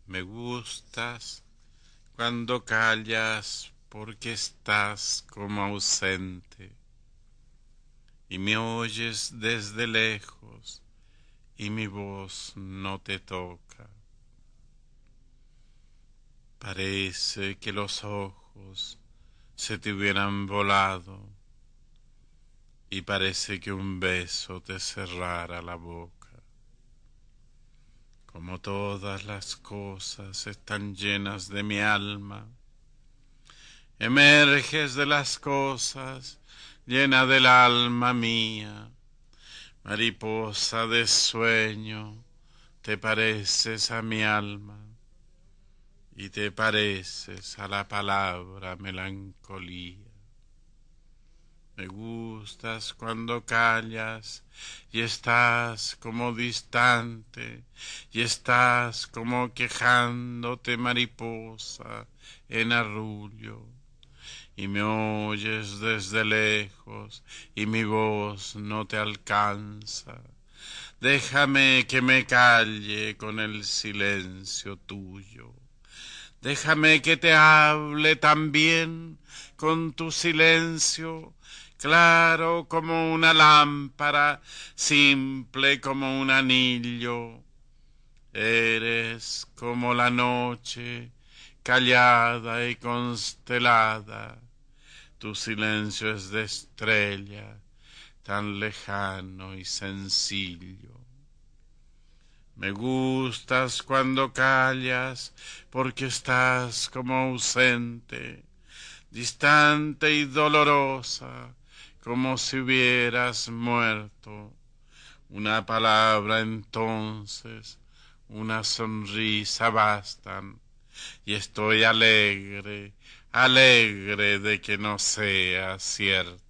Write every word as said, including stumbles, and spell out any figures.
Me gustas cuando callas porque estás como ausente y me oyes desde lejos y mi voz no te toca. Parece que los ojos se te hubieran volado y parece que un beso te cerrara la boca. Como todas las cosas están llenas de mi alma, emerges de las cosas llena del alma mía. Mariposa de sueño, te pareces a mi alma y te pareces a la palabra melancolía. Me gustas cuando callas y estás como distante y estás como quejándote, mariposa en arrullo, y me oyes desde lejos y mi voz no te alcanza. Déjame que me calle con el silencio tuyo. Déjame que te hable también con tu silencio, claro como una lámpara, simple como un anillo. Eres como la noche, callada y constelada. Tu silencio es de estrella, tan lejano y sencillo. Me gustas cuando callas porque estás como ausente, distante y dolorosa, como si hubieras muerto. Una palabra entonces, una sonrisa bastan, y estoy alegre, alegre de que no sea cierto.